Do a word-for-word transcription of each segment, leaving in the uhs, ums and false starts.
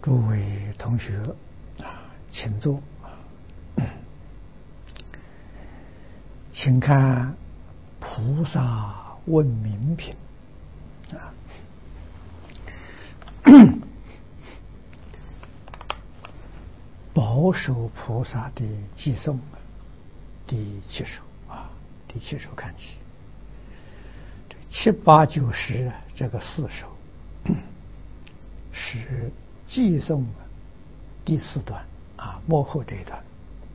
诸位同学啊，请坐。请看《菩萨问明品》啊，保守菩萨的偈颂第七首啊，第七首看起，这七八九十这个四首是偈颂第四段啊，末后这一段，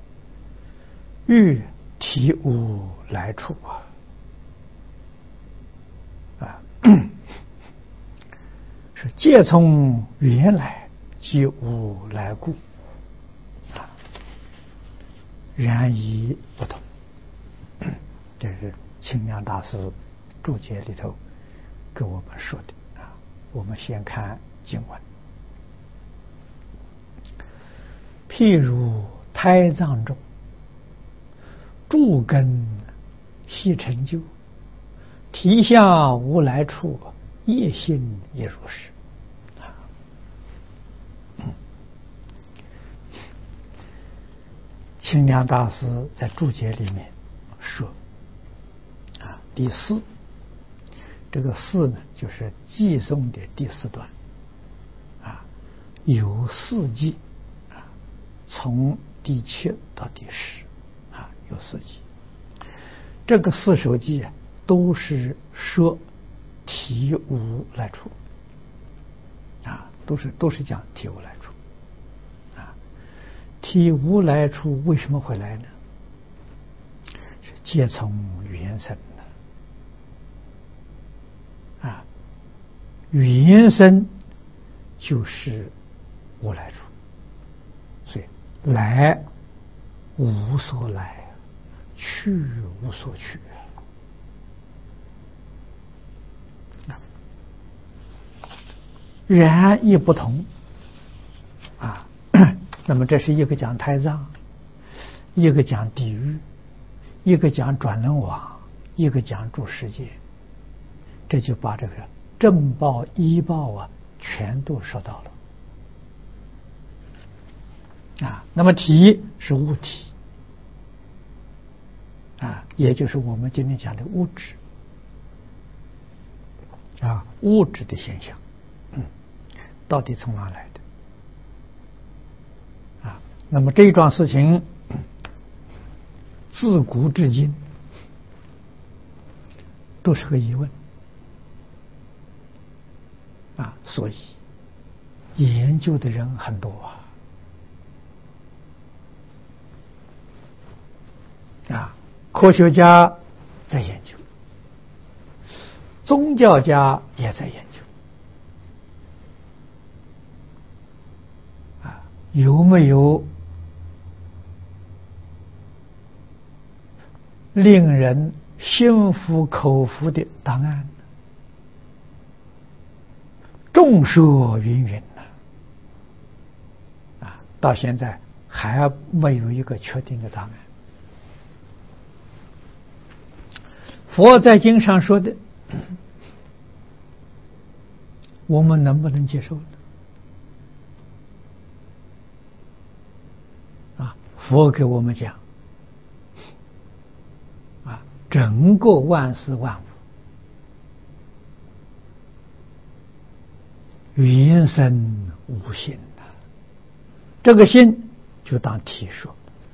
欲体无来处啊啊，是借从原来即无来故啊，然已不同。这是清凉大师注解里头给我们说的啊。我们先看经文，譬如胎藏中诸根悉成就，体相无来处，业心也如是。清凉大师在注解里面说啊，第四，这个四呢，就是偈颂的第四段啊，有四偈啊，从第七到第十啊，有四偈。这个四首偈啊，都是说体无来处啊，都是都是讲体无来处啊。体无来处为什么会来呢？是皆从缘生的啊，缘生就是无来处，所以来无所来，去无所去啊。然亦不同啊。那么这是一个讲胎藏，一个讲地狱，一个讲转轮王，一个讲诸世界，这就把这个正报依报啊全都说到了啊。那么体是物体啊，也就是我们今天讲的物质啊，物质的现象，嗯，到底从哪来的？啊，那么这一桩事情自古至今都是个疑问啊，所以研究的人很多啊，啊，科学家在研究，宗教家也在研究啊，有没有令人心服口服的答案？众说芸芸啊，到现在还没有一个确定的答案。佛在经上说的，我们能不能接受呢？啊，佛给我们讲啊，整个万事万物缘生无性的，这个性就当体说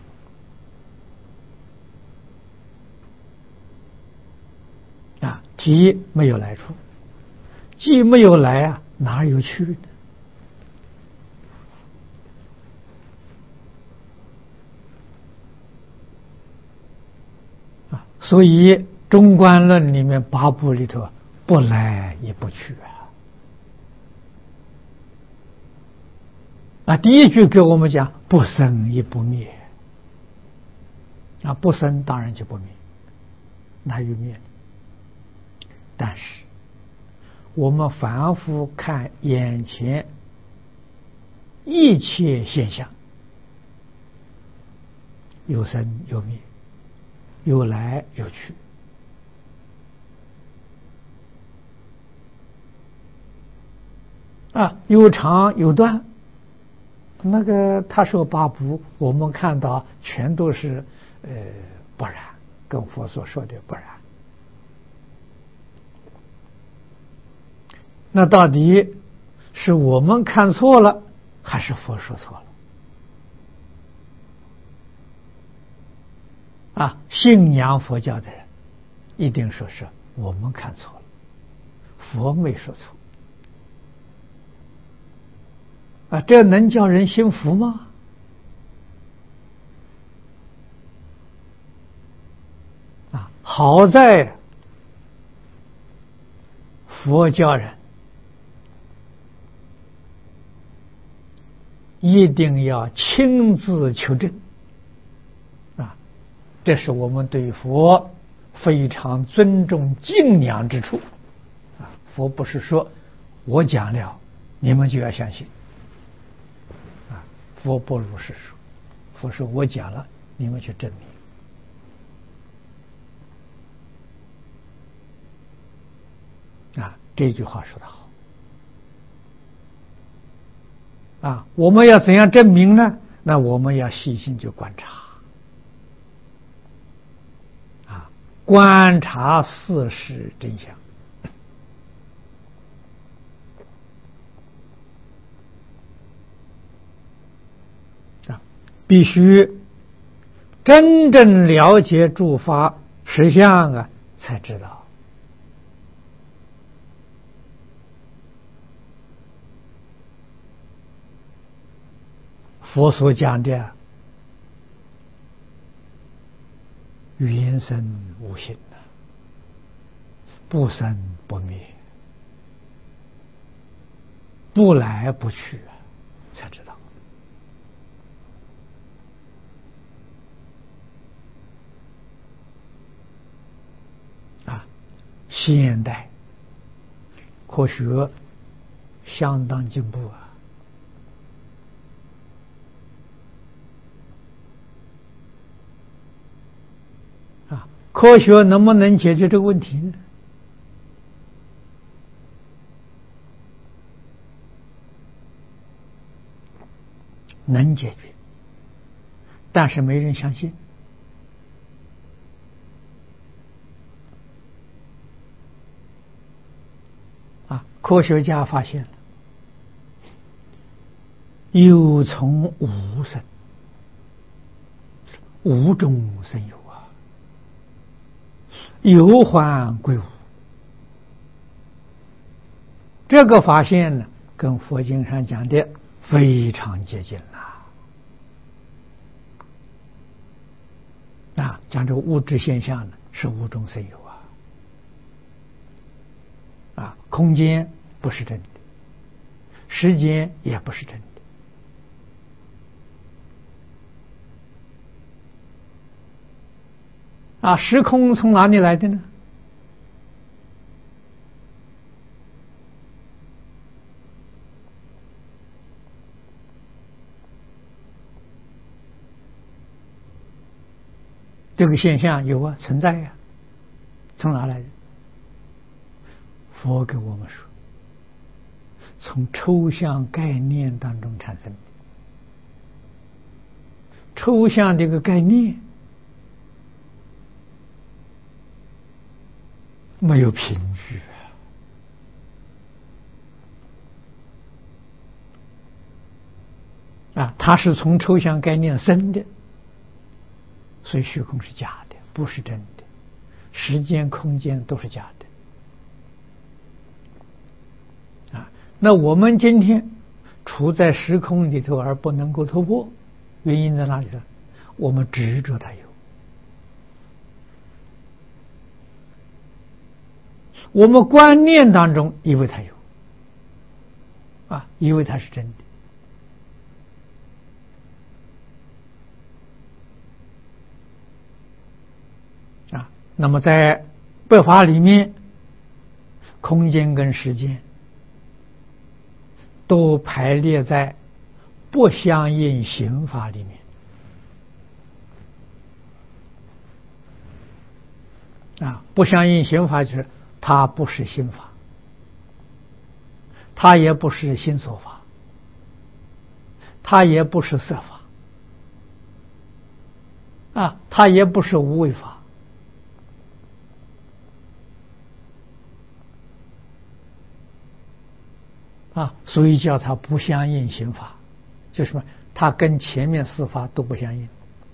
啊，体没有来处，既没有来啊，哪有去呢？啊，所以中观论里面八部里头不来也不去啊。啊，第一句给我们讲不生也不灭啊，不生当然就不灭，哪有灭？但是我们反复看眼前一切现象，有生有灭，有来有去啊，有长有短， 那个他说八不，我们看到全都是呃不然，跟佛所说的不然。那到底是我们看错了，还是佛说错了？啊，信仰佛教的人一定说是我们看错了，佛没说错。啊，这能叫人信服吗？啊，好在佛教人一定要亲自求证，啊，这是我们对佛非常尊重敬仰之处。啊，佛不是说我讲了你们就要相信。佛不如是说，佛说我讲了，你们去证明。啊，这句话说得好。啊，我们要怎样证明呢？那我们要细心去观察。啊，观察事实真相。必须真正了解诸法实相啊，才知道佛所讲的缘生无性啊，不生不灭，不来不去啊，才知道。现代科学相当进步啊！啊，科学能不能解决这个问题呢？能解决，但是没人相信。科学家发现了有从无生，无中生有啊，有还归无。这个发现呢，跟佛经上讲的非常接近了。啊，讲这个物质现象呢，是无中生有啊。啊，空间不是真的，时间也不是真的。啊，时空从哪里来的呢？这个现象有啊，存在呀、啊，从哪来的？佛给我们说，从抽象概念当中产生的。抽象这个概念没有凭据啊，啊，它是从抽象概念生的，所以虚空是假的，不是真的，时间、空间都是假的。那我们今天处在时空里头而不能够突破，原因在哪里呢？我们执着它有，我们观念当中以为它有，啊，以为它是真的，啊，那么在百法里面，空间跟时间都排列在不相应刑法里面啊，不相应刑法就是它不是心法，它也不是心所法， 它也不是色法啊，它也不是无为法啊，所以叫它不相应行法，就是什么？它跟前面四法都不相应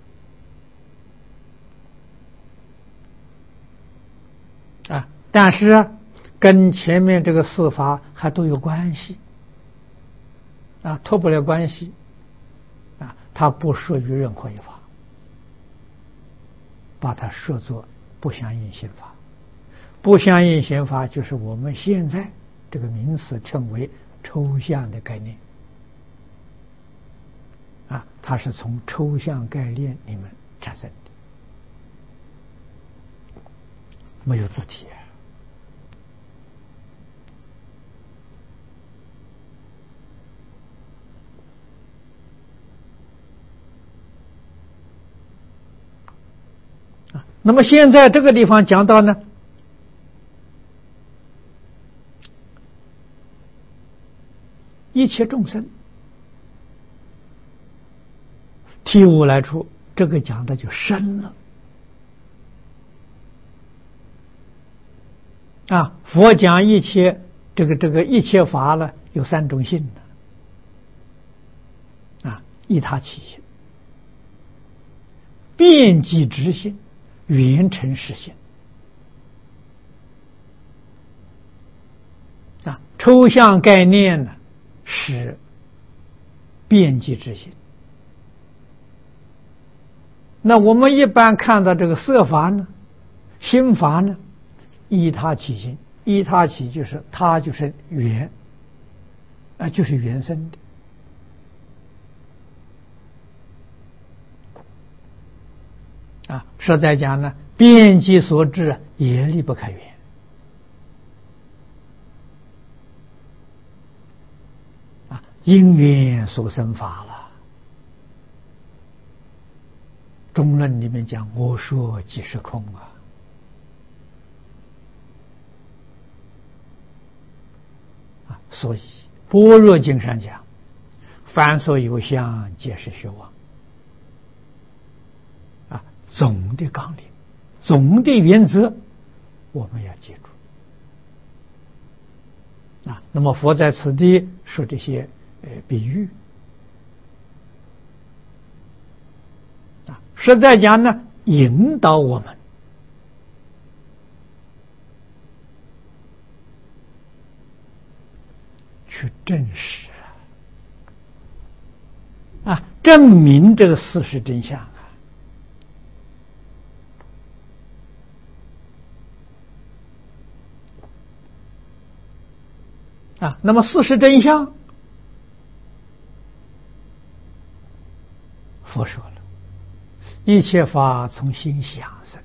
啊，但是跟前面这个四法还都有关系啊，脱不了关系啊，它不属于任何一法，把它视作不相应行法。不相应行法就是我们现在这个名词称为抽象的概念啊，它是从抽象概念里面产生的，没有字体啊。那么现在这个地方讲到呢，一切众生体悟来处，这个讲的就深了啊。佛讲一切这个这个一切法呢，有三种性的啊：依他起性、遍计执性、圆成实性啊。抽象概念呢是遍计执性，那我们一般看到这个色法呢、心法呢，依他起心，依他起就是他就是原啊，就是原生的啊。实在讲呢，遍计所致也离不开缘啊，因缘所生法了。中论里面讲，我说即是空啊。啊，所以般若经上讲，凡所有相，皆是虚妄。啊，总的纲领，总的原则，我们要记住。啊，那么佛在此地说这些呃比喻。实在讲呢，引导我们去证实啊，证明这个事实真相啊。啊，那么事实真相，佛说了。一切法从心想生，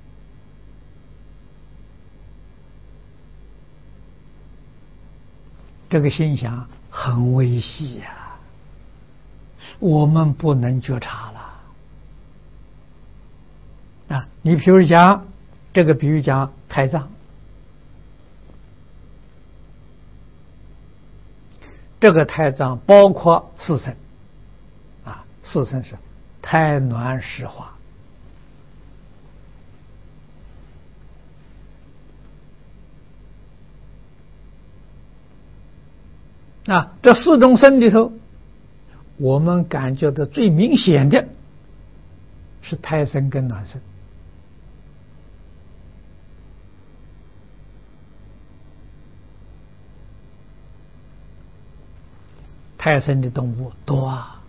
这个心想很微细呀、啊，我们不能觉察了啊！你比如讲这个比喻讲胎藏，这个胎藏包括四层啊，四层是胎暖湿化啊，这四种身里头，我们感觉到最明显的是胎生跟暖生。胎生的动物多啊，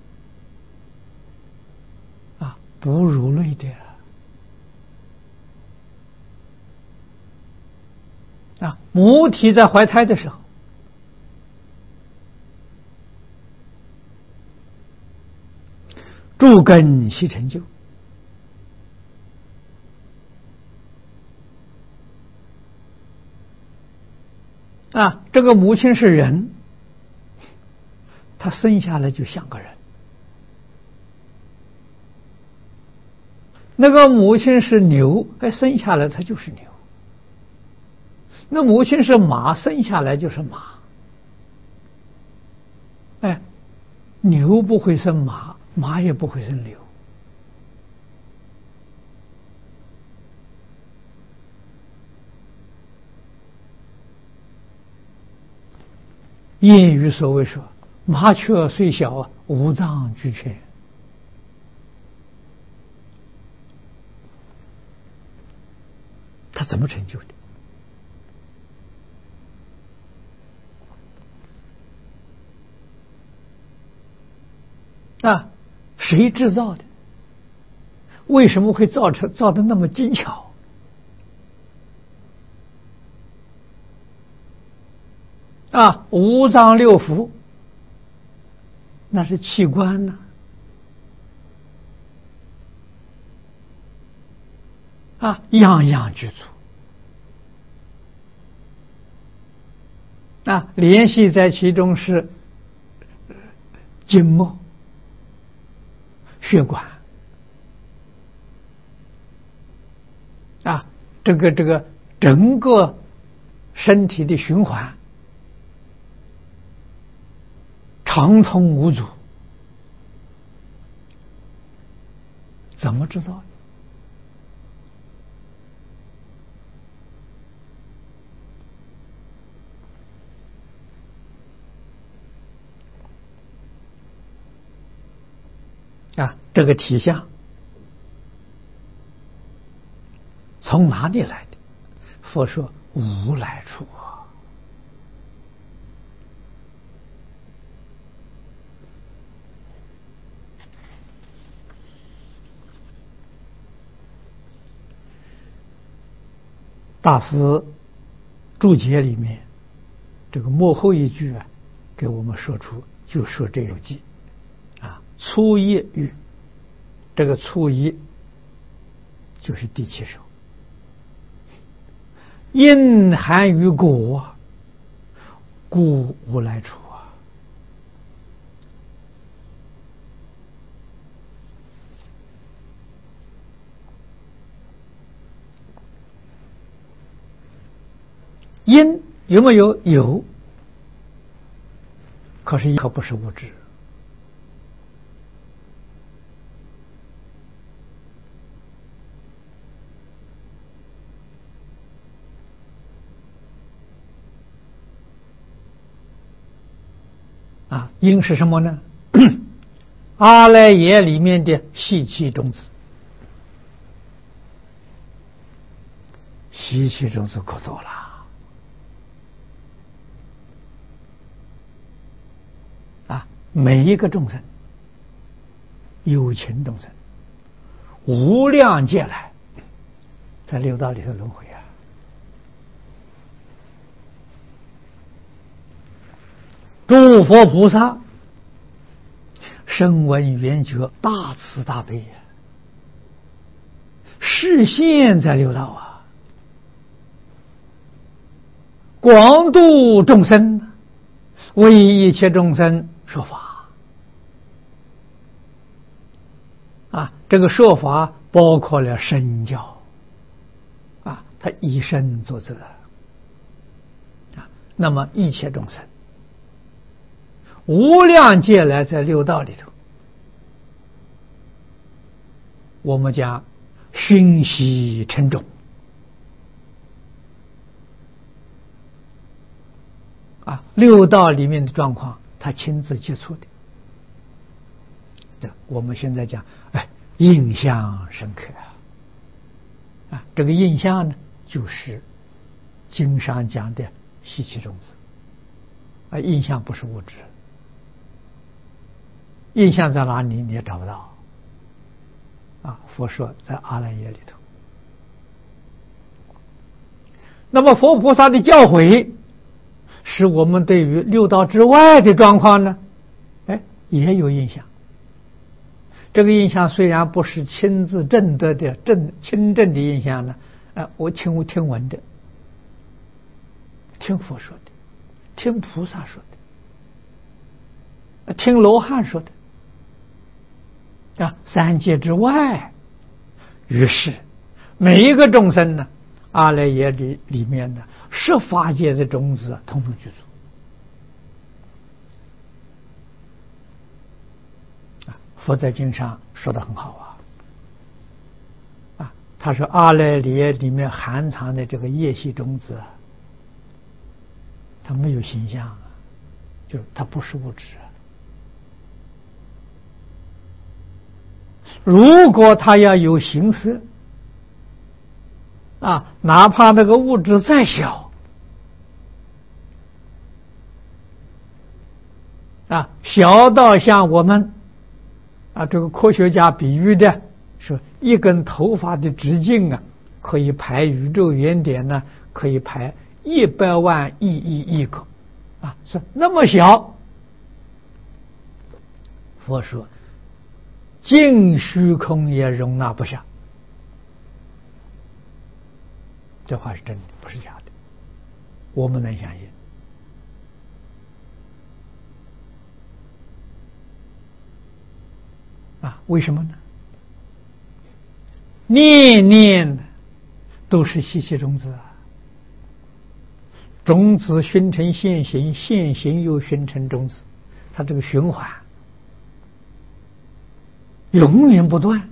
啊，哺乳类的啊，母体在怀胎的时候，诸根悉成就啊，这个母亲是人，他生下来就像个人；那个母亲是牛，哎，生下来他就是牛；那母亲是马，生下来就是马。哎， 牛不会生马，马也不会生牛。谚语所谓说：“麻雀虽小，五脏俱全。”他怎么成就的？啊，谁制造的？为什么会造成造的那么精巧？啊，五脏六腑，那是器官呢、啊。啊，样样具足。啊，联系在其中是筋膜、血管。啊，这个这个整个身体的循环畅通无阻，怎么知道的？啊，这个体相从哪里来的？佛说无来处啊。大师注解里面这个末后一句啊，给我们说出，就说这有记啊，初一语，这个初一就是第七首，因含于果，故无来处啊。因有没有？有，可是可不是物质。啊，因是什么呢？阿赖耶里面的细气种子，细气种子可多了。啊，每一个众生，有情众生，无量劫来，在六道里头轮回啊。诸佛菩萨声闻缘觉，大慈大悲呀，示现在六道啊，广度众生，为一切众生说法啊。这个说法包括了身教啊，他以身作则啊。那么一切众生无量劫来在六道里头，我们讲熏习沉重啊，六道里面的状况他亲自接触的。对，我们现在讲哎，印象深刻啊。啊，这个印象呢，就是经上讲的细气种子啊，印象不是物质。印象在哪里你也找不到啊！佛说在阿赖耶里头。那么佛菩萨的教诲，使我们对于六道之外的状况呢，哎，也有印象。这个印象虽然不是亲自证得的正亲证的印象呢，啊，我听听闻的，听佛说的，听菩萨说的，听罗汉说的。啊，三界之外，于是每一个众生呢，阿赖耶里里面的十法界的种子，统统具足佛在经上说的很好啊，啊，他说阿赖耶里面含藏的这个业系种子，它没有形象啊，就是它不是物质。如果它要有形色啊，哪怕那个物质再小啊，小到像我们啊，这个科学家比喻的说，一根头发的直径啊，可以排宇宙原点呢，可以排一百万亿亿亿个啊，是那么小。佛说，尽虚空也容纳不下。这话是真的，不是假的，我们能相信。啊，为什么呢？念念都是习气种子啊，种子熏成现行，现行又熏成种子，它这个循环永远不断。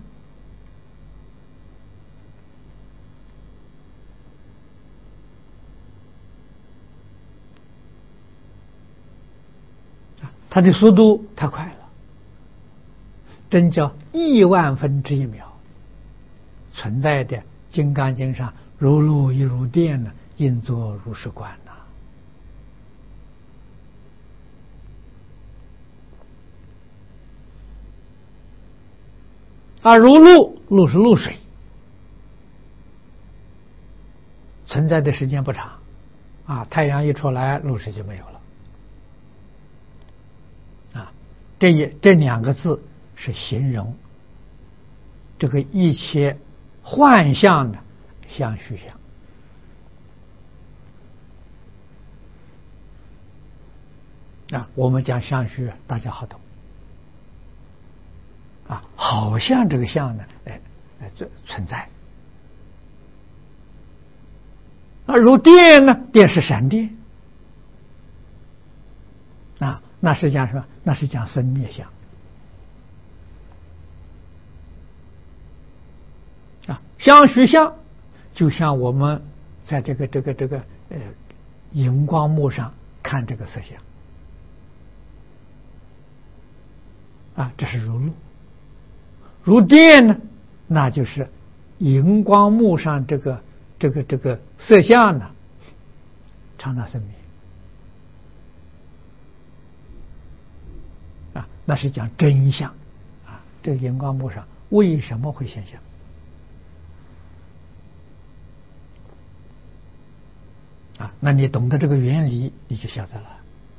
它的速度太快了，真叫亿万分之一秒存在的。《金刚经》上如露亦如电呢，应作如是观呐。啊，如露，露是露水，存在的时间不长啊，太阳一出来，露水就没有了。啊，这也这两个字是形容这个一切幻象的相续相啊，我们讲相续，大家好懂啊，好像这个相呢，哎哎，这存在啊，如电呢，电是闪电啊，那是讲什么？那是讲生灭相啊，相续相就像我们在这个这个这个呃荧光幕上看这个色相啊，这是如露。如电呢，那就是荧光幕上这个这个这个色相呢，常常生灭啊，那是讲真相啊。这个荧光幕上为什么会现象啊？那你懂得这个原理，你就晓得了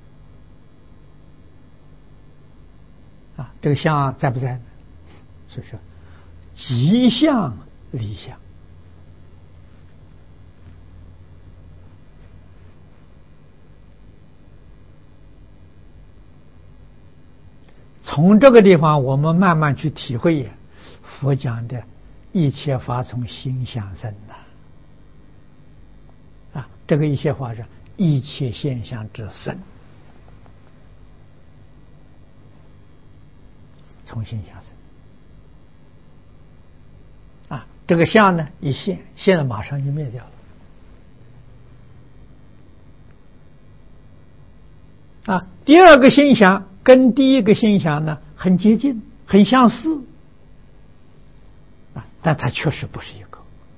啊。这个相在不在呢？所以说，即相离相。从这个地方，我们慢慢去体会佛讲的一切法从心想生的啊，这个一切法是一切现象之生，从心想生。啊，这个相呢一现，现在马上就灭掉了。啊，第二个心想跟第一个心想呢很接近，很相似，啊，但它确实不是一个。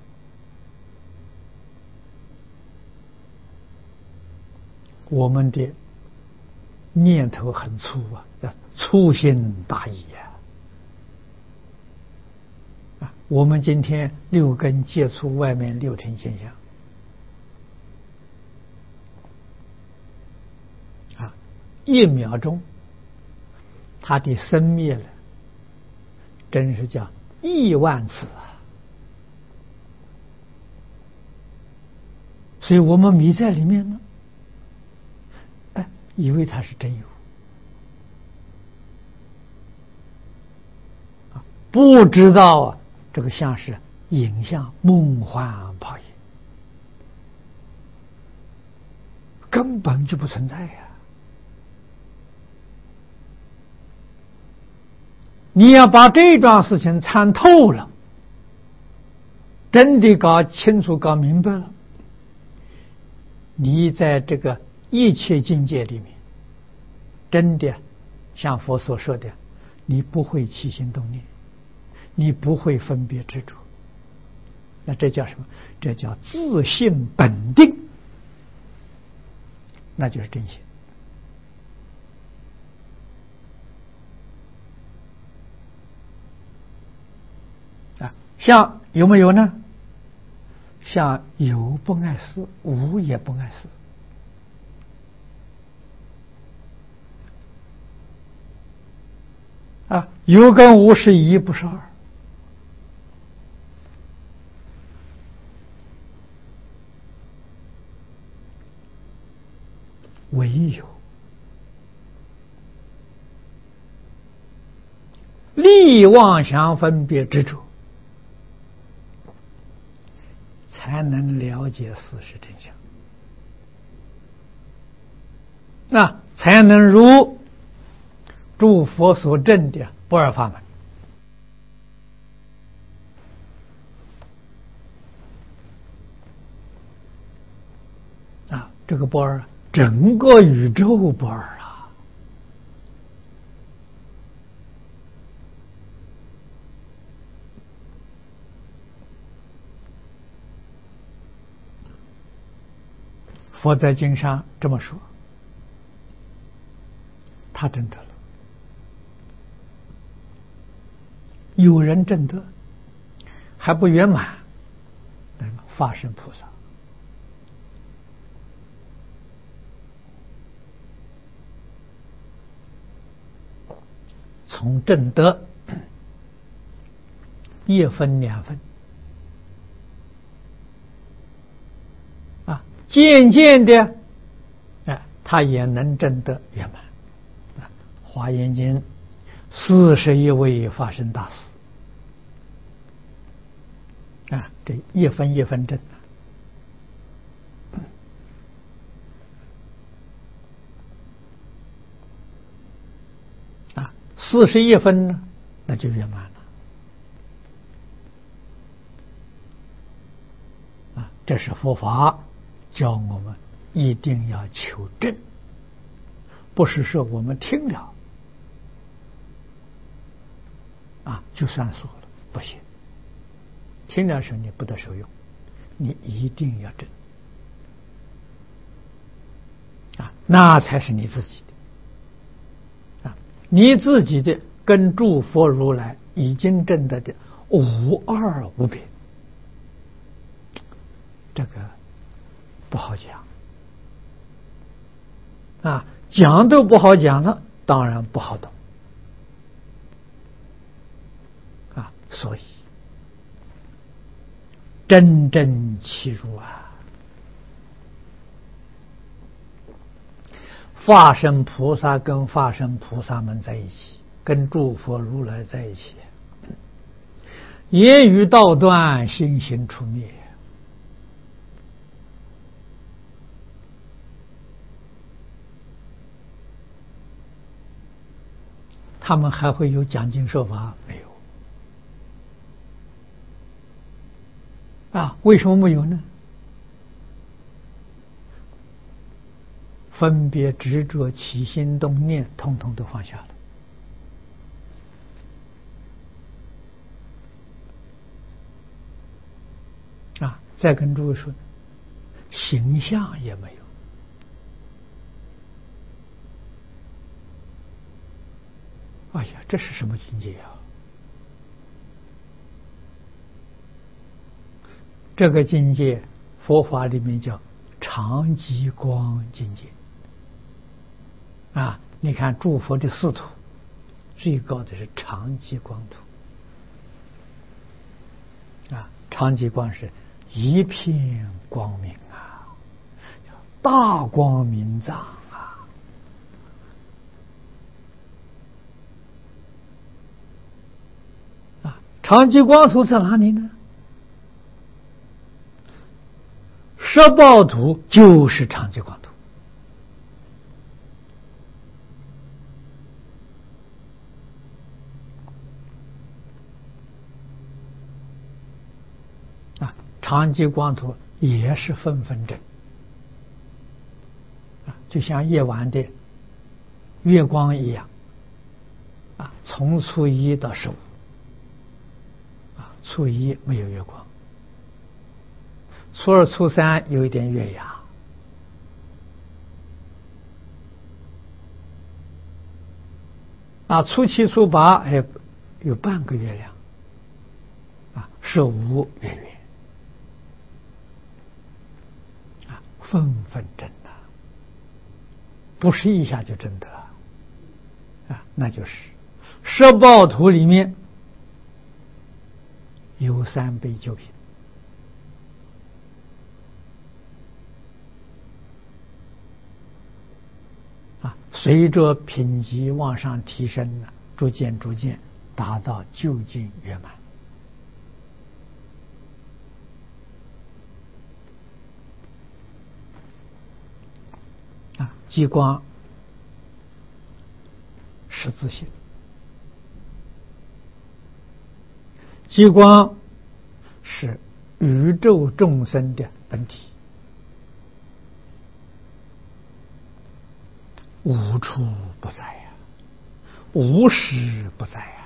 我们的念头很粗啊，叫粗心大意啊。我们今天六根接触外面六尘现象啊，一秒钟它的生灭了，真是叫亿万次啊！所以我们迷在里面呢，哎，以为它是真有啊，不知道啊。这个像是影像梦幻泡影，根本就不存在呀、 你要把这桩事情参透了，真的搞清楚、搞明白了，你在这个一切境界里面，真的像佛所说的，你不会起心动念，你不会分别执着，那这叫什么？这叫自性本定，那就是真心。啊，像有没有呢？像有不碍事，无也不碍事。啊，有跟无是一，不是二。唯有力妄想分别执着，才能了解事实真相，那才能如诸佛所证的不二法门。啊，这个不二，整个宇宙不二啊！佛在经上这么说，他证得了。有人证得还不圆满，那么法身菩萨。从证得一分两分啊，渐渐的，哎，他也能证得圆满。啊，《华严经》四十一位法身大士啊，这一分一分证。四十一分呢，那就圆满了啊！这是佛法教我们一定要求证，不是说我们听了啊就算数了，不行。听了时你不得受用，你一定要证啊，那才是你自己的。你自己的跟诸佛如来已经证得的无二无别，这个不好讲啊，讲都不好讲了，当然不好懂啊。所以真正契入啊，化身菩萨跟化身菩萨们在一起，跟诸佛如来在一起，言语道断，心行出灭。他们还会有讲经说法没有？啊，为什么没有呢？分别执着起心动念统统都放下了啊！再跟诸位说，形象也没有。哎呀，这是什么境界啊？这个境界佛法里面叫常寂光境界啊！你看诸佛的四土，最高的是常寂光土啊！常寂光是一片光明啊，大光明藏啊！啊，常寂光土在哪里呢？十报土就是常寂光土。 长吉光图也是分分针啊，就像夜晚的月光一样啊，从初一到十五啊，初一没有月光，初二、初三有一点月牙啊，初七、初八哎有半个月亮啊，十五月圆啊，分分针呐，不是一下就真的啊，那就是十报图里面有三倍九品啊，随着品级往上提升呢，逐渐逐渐达到究竟圆满啊，极光十字性，极光是宇宙众生的本体，无处不在呀、啊，无时不在呀、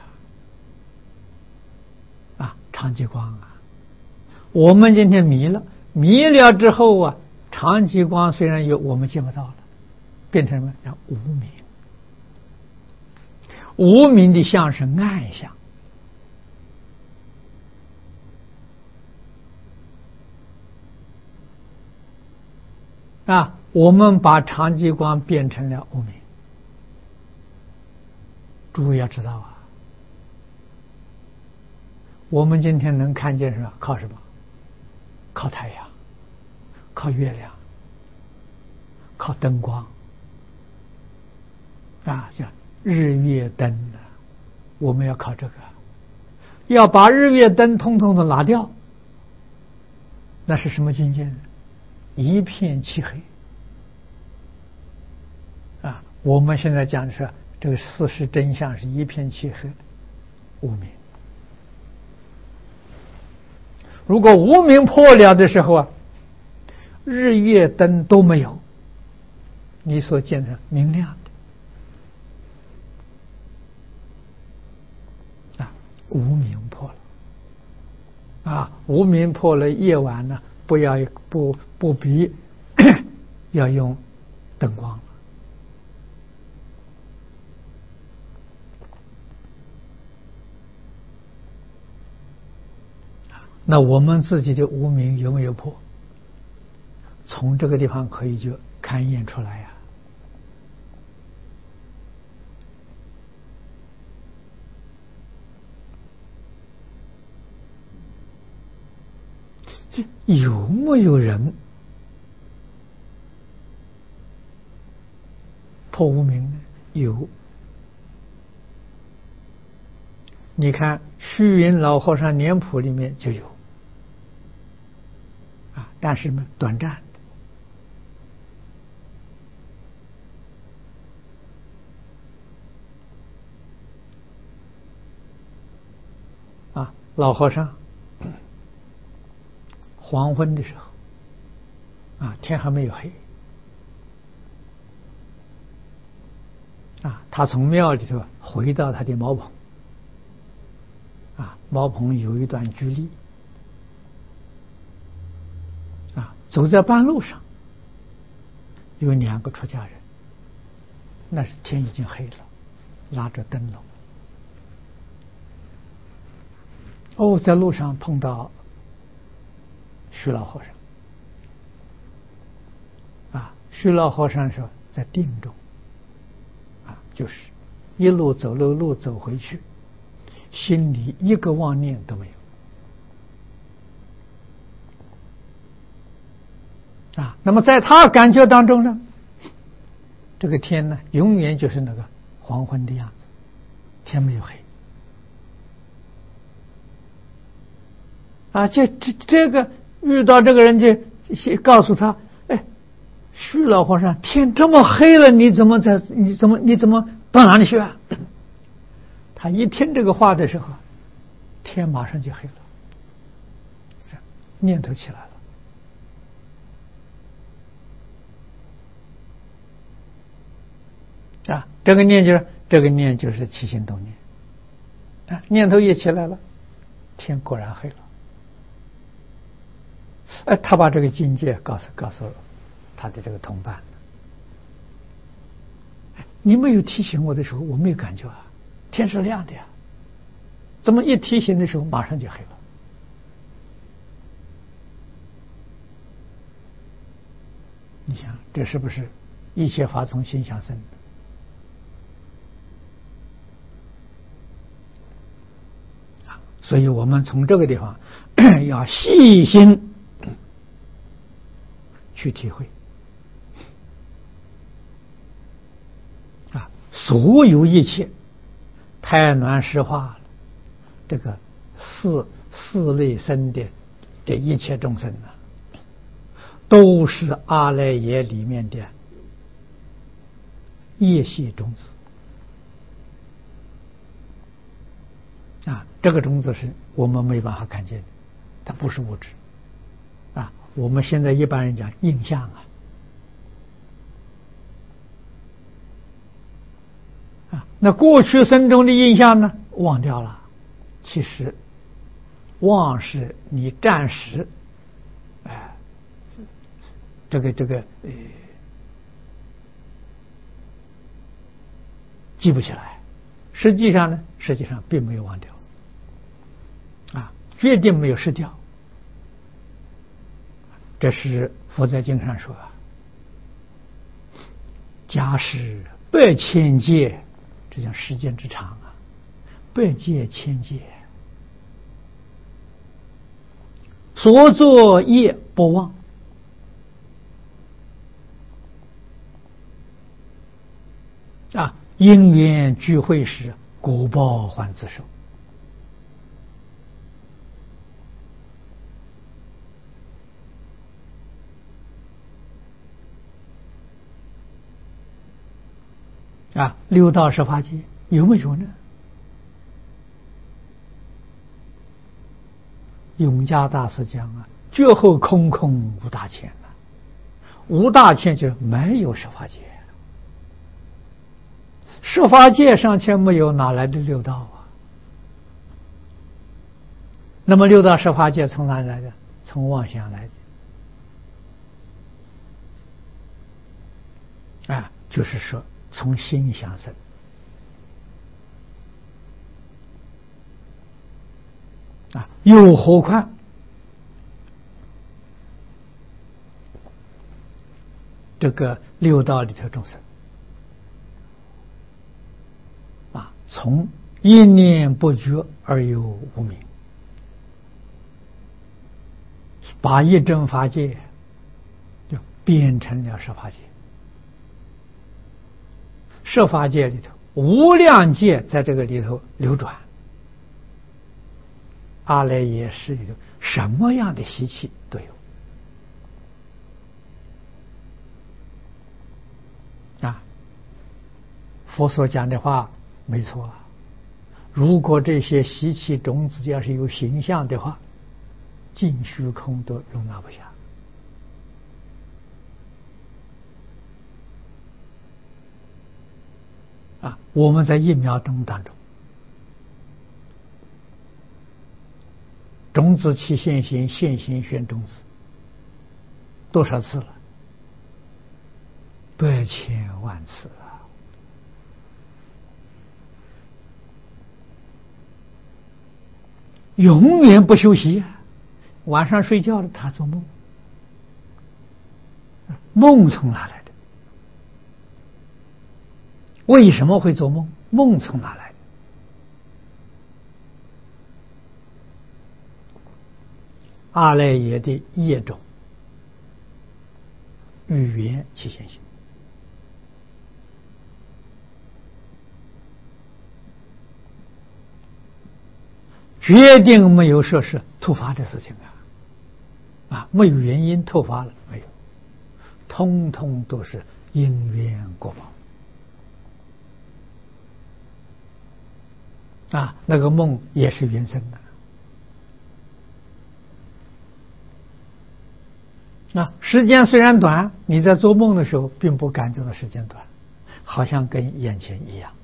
啊！啊，长极光啊，我们今天迷了，迷了之后啊，长极光虽然有，我们见不到了，变成什么？叫无明。无明的相是暗相啊，我们把长极光变成了无明。诸位要知道啊，我们今天能看见什么？靠什么？靠太阳，靠月亮，靠灯光啊，叫日月灯啊，我们要靠这个，要把日月灯通通的拿掉，那是什么境界呢？一片漆黑啊！我们现在讲的是这个事实真相是一片漆黑，无明。如果无明破了的时候啊，日月灯都没有，你所见的明亮的啊，无明破了啊，无明破了，夜晚呢，不要不不必要用灯光了。那我们自己的无明有没有破？从这个地方可以就勘验出来呀、啊。有没有人破无明呢？有。你看虚云老和尚年谱里面就有啊，但是呢短暂的啊。老和尚黄昏的时候啊，天还没有黑啊，他从庙里头回到他的茅棚啊，茅棚有一段距离啊，走在半路上有两个出家人，那是天已经黑了，拉着灯笼哦，在路上碰到虚老和尚啊，虚老和尚说在定中啊，就是一路走路路走回去，心里一个妄念都没有啊。那么在他感觉当中呢，这个天呢，永远就是那个黄昏的样子，天没有黑啊。这这这个遇到这个人就告诉他，哎，虚老和尚，天这么黑了，你怎么在你怎么你怎么到哪里去啊？他一听这个话的时候，天马上就黑了。 念头起来了啊，这个念就是这个念就是起心动念啊，念头也起来了，天果然黑了。哎，他把这个境界告诉告诉他的这个同伴，你没有提醒我的时候，我没有感觉啊，天是亮的呀，怎么一提醒的时候马上就黑了？你想，这是不是一切法从心想生？啊，所以我们从这个地方要细心去体会啊，所有一切太难实化了，这个四四类生的这一切众生呢，都是阿赖耶里面的业系种子啊，这个种子是我们没办法看见的，它不是物质啊。我们现在一般人讲印象啊，啊，那过去生中的印象呢，忘掉了。其实忘是你暂时，哎、呃，这个这个呃记不起来，实际上呢，实际上并没有忘掉，啊，决定没有失掉。这是佛在经上说啊，假使百千劫，这叫时间之长啊，百劫千劫，所作业不忘，啊，因缘聚会时，果报还自受。啊，六道十法界有没有呢？永嘉大师讲啊，觉后空空无大千啊，无大千就是没有十法界，十法界上却没有，哪来的六道啊？那么六道十法界从哪来的？从妄想来的啊，就是说从心想生啊，又何况这个六道里头众生啊，从一念不觉而有无明，把一真法界就变成了十法界，十法界里头无量界在这个里头流转，阿赖耶识里头什么样的习气都有啊。佛所讲的话没错啊，如果这些习气种子要是有形象的话，尽虚空都容纳不下啊。我们在一秒钟当中，种子起现行，现行现种子，多少次了？百千万次啊！永远不休息啊！晚上睡觉了，他做梦，梦从哪来的？为什么会做梦？梦从哪来的？阿赖耶的业种，语言起现行，决定没有说是突发的事情啊，啊，没有原因突发了没有，通通都是因缘果报啊，那个梦也是原生的啊，时间虽然短，你在做梦的时候并不感觉到时间短，好像跟眼前一样。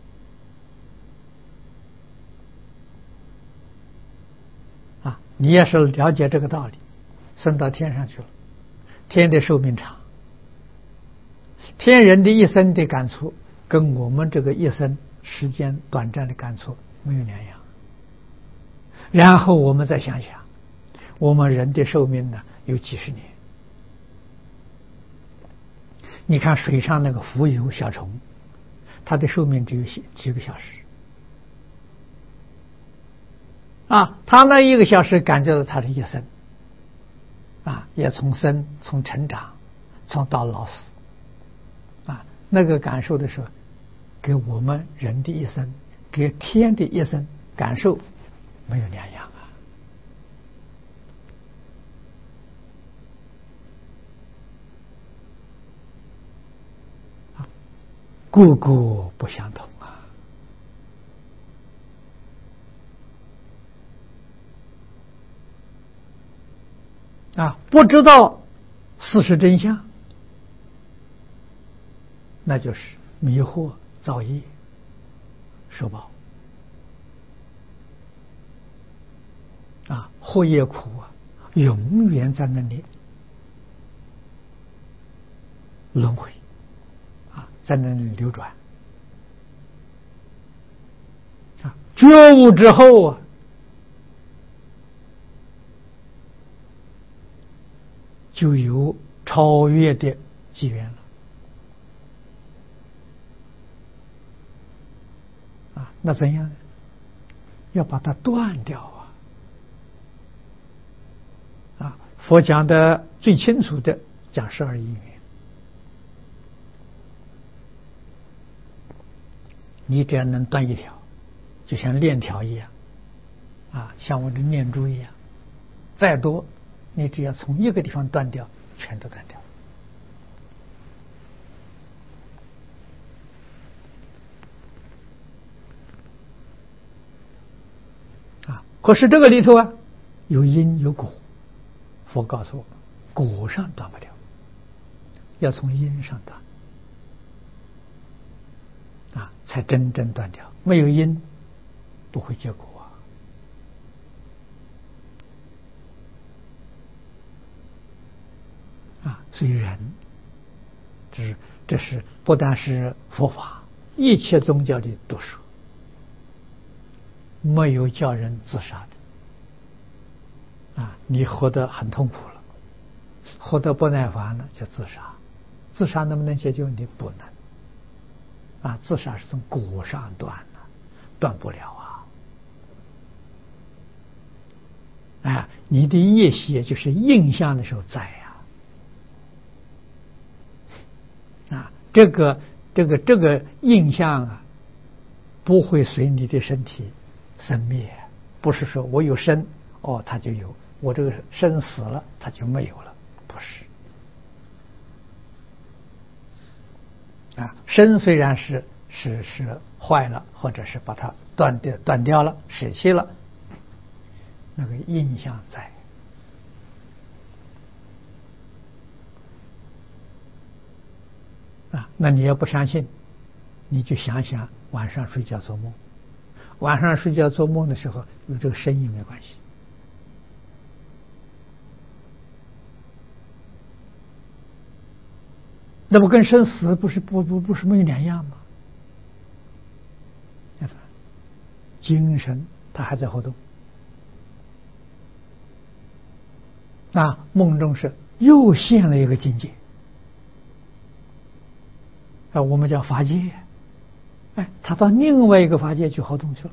啊，你也是了解这个道理，升到天上去了，天的寿命长，天人的一生的感触跟我们这个一生时间短暂的感触没有两样。然后我们再想想，我们人的寿命呢有几十年。你看水上那个浮游小虫，它的寿命只有几个小时啊，它那一个小时感觉到它的一生啊，也从生从成长从到老死啊，那个感受的时候，给我们人的一生给天的一生感受没有两样啊，个个不相同啊。啊，不知道事实真相，那就是迷惑造业受报啊，祸业苦啊，永远在那里轮回啊，在那里流转啊，觉悟之后啊，就有超越的机缘了啊！那怎样呢？要把它断掉啊！啊，佛讲的最清楚的讲十二因缘，你只要能断一条，就像链条一样啊，像我的念珠一样，再多。你只要从一个地方断掉，全都断掉啊！可是这个里头啊，有因有果，佛告诉我们，果上断不掉，要从因上断啊，才真正断掉。没有因，不会结果。所以人，这是这是不但是佛法，一切宗教的都说，没有叫人自杀的啊！你活得很痛苦了，活得不耐烦了就自杀，自杀能不能解决问题？不能啊！自杀是从果上断的，断不了啊！啊，你的业习就是印象的时候在呀。啊，这个这个这个印象啊，不会随你的身体生灭，不是说我有生哦，它就有；我这个生死了，它就没有了，不是。啊，生虽然是是是坏了，或者是把它断掉断掉了，舍弃了，那个印象在。啊，那你要不相信，你就想想晚上睡觉做梦，晚上睡觉做梦的时候，与这个声音没关系。那不跟生死不是不不不是没有两样吗？精神它还在活动，那梦中是又现了一个境界。啊，我们叫法界，哎，他到另外一个法界去活动去了。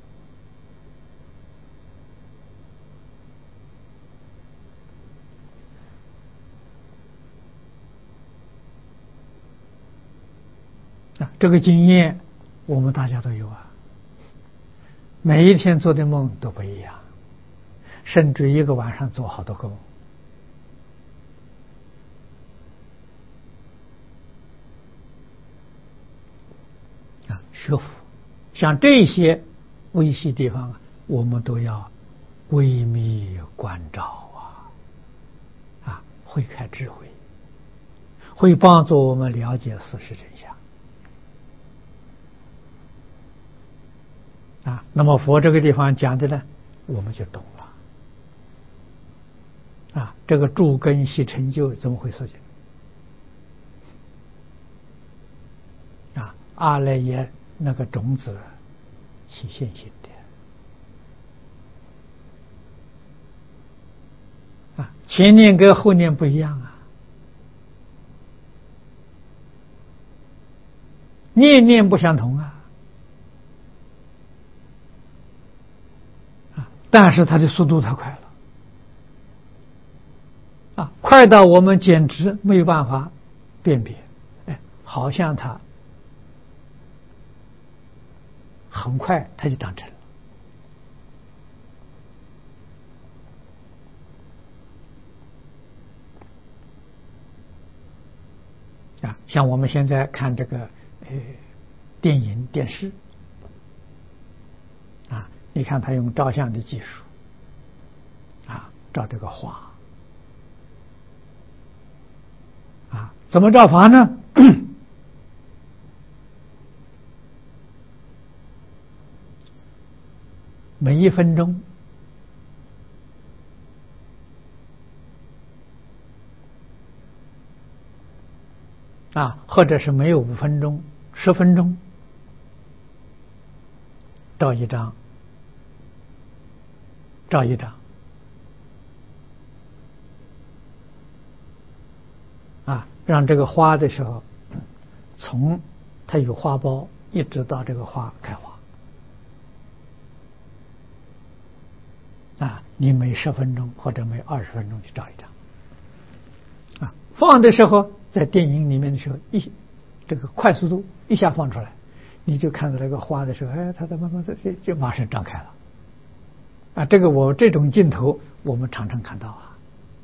啊，这个经验我们大家都有啊，每一天做的梦都不一样，甚至一个晚上做好多个梦。学佛，像这些微细地方，我们都要微密关照啊！啊， 会开智慧，会帮助我们了解事实真相啊。那么佛这个地方讲的呢，我们就懂了啊。这个诸根悉成就怎么回事情啊？阿赖耶那个种子起现行的啊，前念跟后念不一样啊，念念不相同啊，啊，但是它的速度太快了啊，快到我们简直没有办法辨别，哎，好像它很快它就长成了。啊，像我们现在看这个呃电影电视啊，你看他用照相的技术啊，照这个花啊，怎么照法呢？每一分钟啊，或者是没有五分钟、十分钟，照一张，照一张，啊，让这个花的时候，从它有花苞一直到这个花开花，啊，你每十分钟或者每二十分钟去照一张，啊，放的时候。在电影里面的时候，一这个快速度一下放出来，你就看到那个花的时候，哎，它在慢慢的就就马上张开了，啊，这个我这种镜头我们常常看到啊。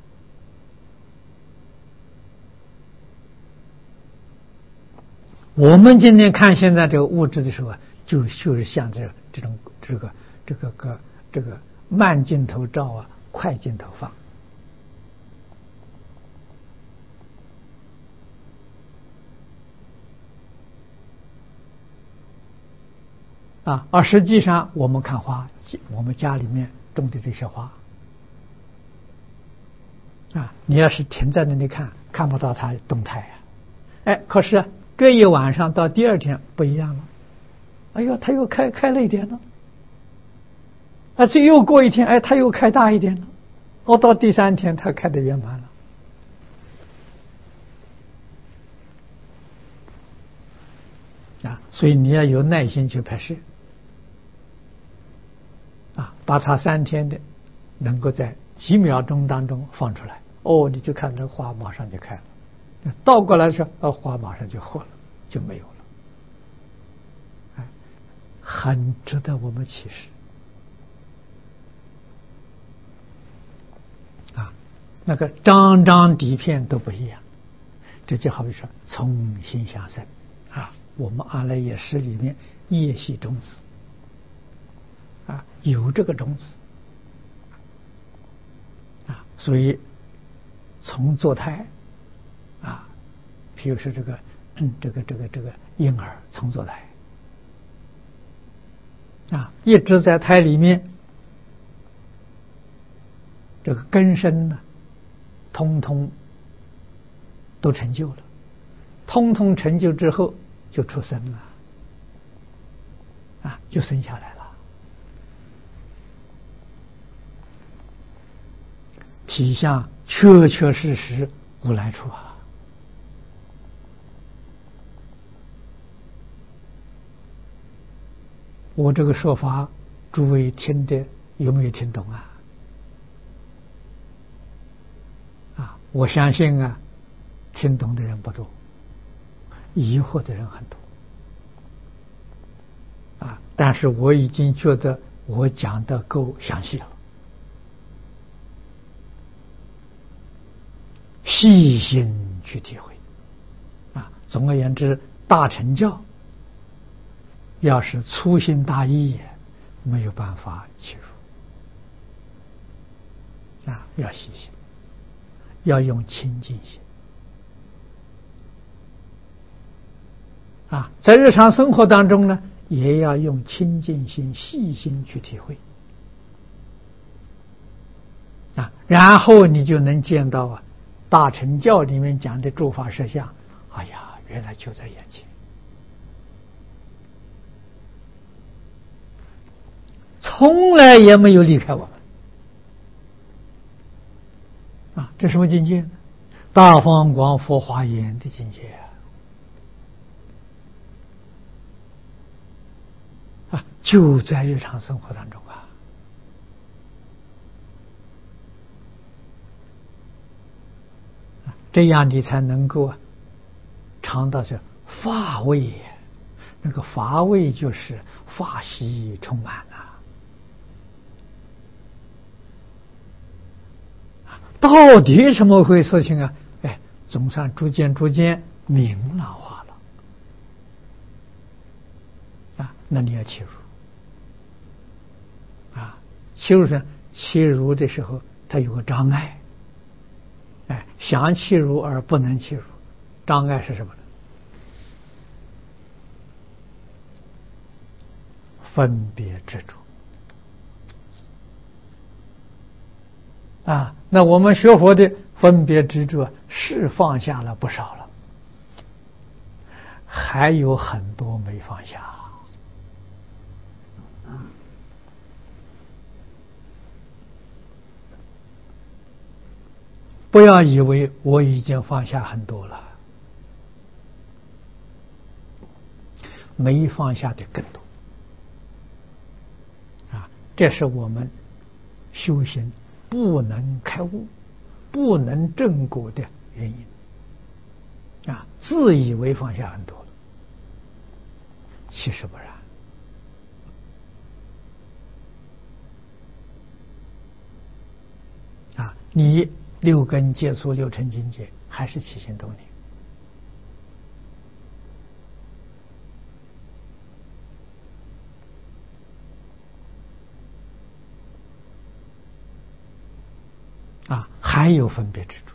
我们今天看现在这个物质的时候啊，就就是像这这种这个这个个这个慢镜头照啊，快镜头放。啊，而实际上我们看花，我们家里面种的这些花，啊，你要是停在那里看，看不到它动态啊。哎，可是隔一晚上到第二天不一样了，哎呦，它又开开了一点了，啊，这又过一天，哎，它又开大一点了，哦，到第三天它开得圆满了。啊，所以你要有耐心去拍摄。啊，把它三天的能够在几秒钟当中放出来，哦，你就看这花马上就开了，倒过来的时候，呃，花马上就破了，就没有了，哎，很值得我们启示啊。那个张张底片都不一样，这就好比说从心想生啊，我们阿赖耶识里面业系种子。啊，有这个种子啊，所以从堕胎啊，譬如说这个嗯，这个这个这个婴儿从堕胎啊，一直在胎里面，这个根生呢，通通都成就了，通通成就之后就出生了啊，就生下来了。体相确确实实无来处啊！我这个说法，诸位听的有没有听懂啊？啊，我相信啊，听懂的人不多，疑惑的人很多啊。但是我已经觉得我讲的够详细了。细心去体会啊！总而言之，大乘教要是粗心大意，没有办法切入啊，要细心。 要用清净心啊，在日常生活当中呢，也要用清净心、细心去体会啊，然后你就能见到啊，大乘教里面讲的诸法实相，哎呀，原来就在眼前，从来也没有离开我们啊！这什么境界呢？大放光佛华严的境界啊！啊，就在日常生活当中啊！这样你才能够尝到这法味，那个法味就是法喜充满了。到底什么回事情啊？哎，总算逐渐逐渐明朗化了啊！那你要切入啊，切入上切入的时候，它有个障碍，哎，想切入而不能切入，障碍是什么呢？分别执着啊，那我们学佛的分别执着是放下了不少了，还有很多没放下。不要以为我已经放下很多了，没放下的更多啊！这是我们修行不能开悟、不能正果的原因啊！自以为放下很多了，其实不然啊！你六根接触六尘境界，还是起心动念啊，还有分别执着。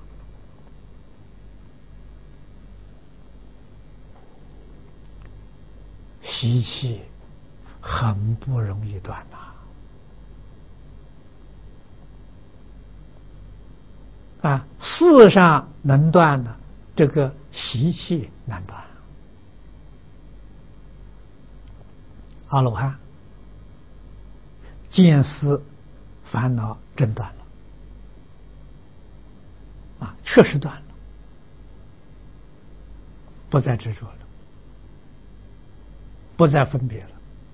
习气很不容易断呐、啊！啊，事上能断呢，这个习气难断。阿罗汉见思烦恼真断了。啊，确实断了，不再执着了，不再分别了，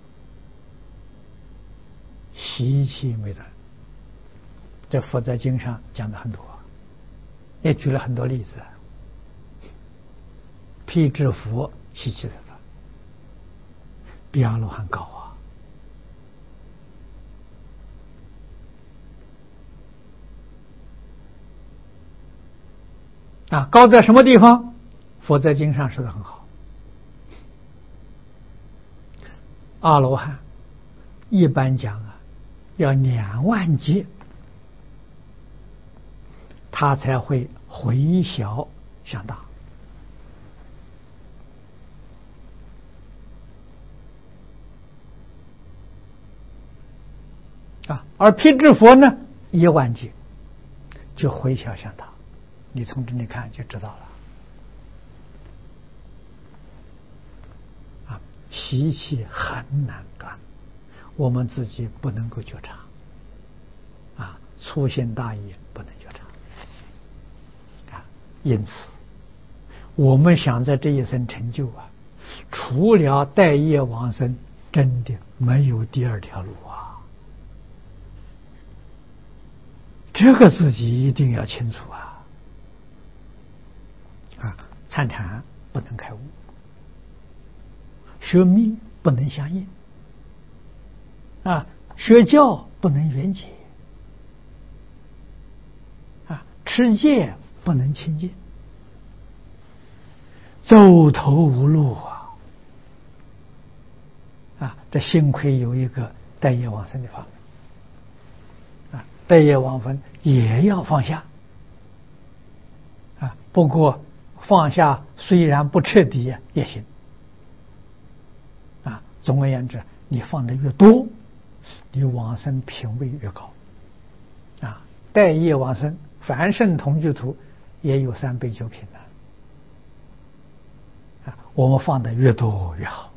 习气没断。这佛在经上讲的很多，也举了很多例子。辟支佛习气的断，比阿罗汉高啊！啊，高在什么地方？佛在经上说的很好。阿罗汉一般讲啊，要两万劫，他才会回小向大。啊，而辟支佛呢，一万劫就回小向大。你从这里看就知道了啊，习气很难断，我们自己不能够觉察啊，粗心大意不能觉察啊，因此我们想在这一生成就啊，除了带业往生，真的没有第二条路啊，这个自己一定要清楚啊。啊，参禅不能开悟，学密不能相应，啊，学教不能圆解，啊，持戒不能清净，走投无路啊！啊，这幸亏有一个带业往生的法门，啊，带业往生也要放下。 不过放下虽然不彻底也行啊。总而言之，你放的越多，你往生品位越高啊。待业往生，凡圣同居土也有三杯九品的啊。我们放的越多越好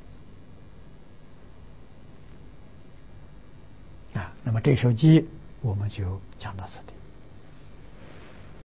啊。那么这首偈我们就讲到此地。